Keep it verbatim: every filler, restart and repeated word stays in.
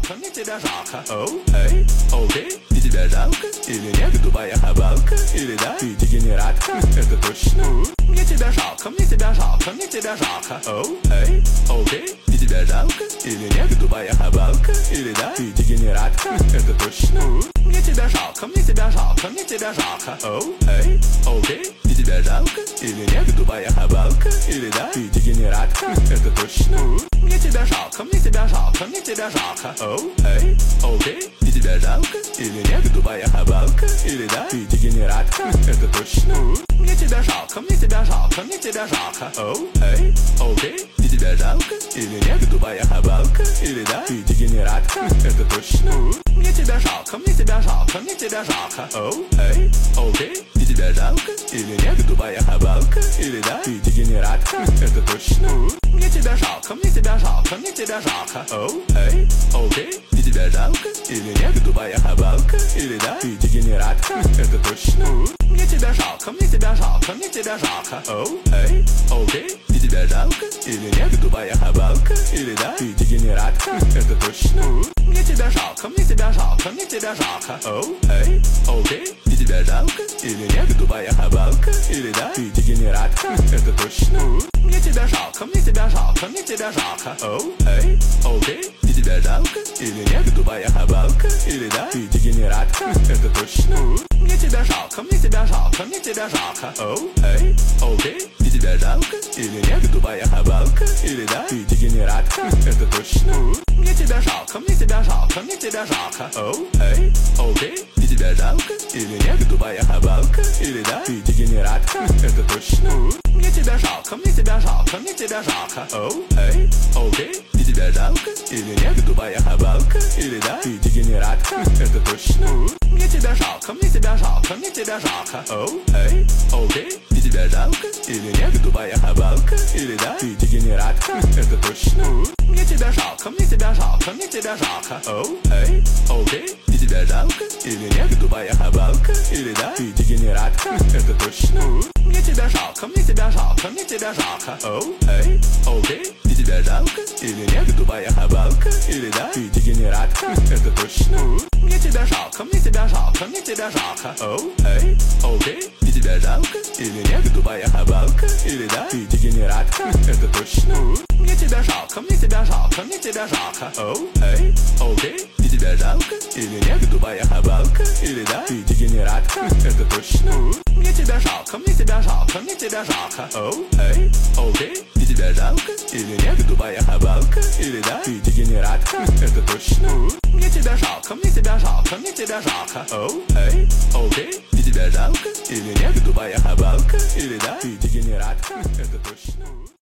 жалко, мне тебя жалко. Оу, эй, окей, и тебя жалко? Или нет, тупая хабалка? Или да, ты дегенератка? Это точно. Мне тебя жалко, мне тебя жалко, мне тебя жалко. Оу, эй, окей, и тебя жалко? Или нет, тупая хабалка? Или да, ты дегенератка? Это точно. Мне тебя жалко, мне тебя жалко, мне тебя жалко. Оу, эй, окей, и тебя жалко? Или нет, тупая хабалка? Или да, ты дегенератка? Это точно. Мне тебя жалко, мне тебя жалко, мне тебя жалко. Оу, эй, окей, и тебя жалко? Или нет, тупая хабалка? Или да, ты дегенератка? Это точно. Мне тебя жалко, мне тебя жалко, мне тебя жалко. Оу, эй, окей, и тебя жалко? Или нет, тупая хабалка? Или да, ты дегенератка? Это точно. Мне тебя жалко, мне тебя жалко, мне тебя жалко. Оу, эй, окей, и тебя жалко? Или нет, тупая хабалка? Или да, ты дегенератка? Это точно. Мне тебя жалко, мне тебя жалко, мне тебя жалко. Оу, эй, окей, и тебя жалко? Или нет, тупая хабалка? Или да, ты дегенератка? Это точно. Мне тебя жалко, мне тебя жалко, мне тебя жалко. Оу, эй, окей, и тебя жалко? Или нет, тупая хабалка? Или да, ты дегенератка? Это точно. Мне тебя жалко, мне тебя жалко, мне тебя жалко. Оу, эй, окей, и тебя жалко? Или нет, тупая хабалка? Или да, ты дегенератка? Это точно. Мне тебя жалко, мне тебя жалко, мне тебя жалко. Оу, эй, окей, и тебя жалко? Или нет, тупая хабалка? Или да, ты дегенератка? Это точно. Мне тебя жалко, мне тебя жалко, мне тебя жалко. Оу, эй, окей, и тебя жалко? Или нет, тупая хабалка? Или да, ты дегенератка? Это точно. Мне тебя жалко, мне тебя жалко, мне тебя жалко. Оу, эй, окей, и тебя жалко? Или нет, тупая хабалка? Или да, ты дегенератка? Это точно. Мне тебя жалко, мне тебя жалко, мне тебя жалко. Оу, эй, окей, и тебя жалко? Или нет, тупая хабалка? Или да, ты дегенератка? Это точно. Мне тебя жалко, мне тебя жалко, мне тебя жалко. Оу, эй, окей, и тебя жалко? Или нет, тупая хабалка? Или да, ты дегенератка? Это точно. Мне тебя жалко, мне тебя жалко, мне тебя жалко. Оу, эй, окей, и тебя жалко? Или нет, тупая хабалка? Или да, ты дегенератка? Это точно. Мне тебя жалко, мне тебя жалко, мне тебя жалко. Оу, эй, окей, и тебя жалко? Или нет, тупая хабалка? Или да, ты дегенератка? Это точно. Мне тебя жалко, мне тебя жалко, мне тебя жалко. Оу, эй, окей, и тебя жалко? Или нет, тупая хабалка? Или да, ты дегенератка? Это точно. Мне тебя жалко, мне тебя жалко, мне тебя жалко. Оу, эй, окей, и тебя жалко? Или нет, тупая хабалка? Или да, ты дегенератка? Это точно. Мне тебя жалко, мне тебя жалко, мне тебя жалко. Оу, эй, окей, и тебя жалко? Или нет, тупая хабалка? Или да, ты дегенератка? Это точно. Мне тебя жалко, мне тебя жалко, мне тебя жалко. Оу, эй, окей, и тебя жалко? Или нет, тупая хабалка? Или да, ты дегенератка? Это точно.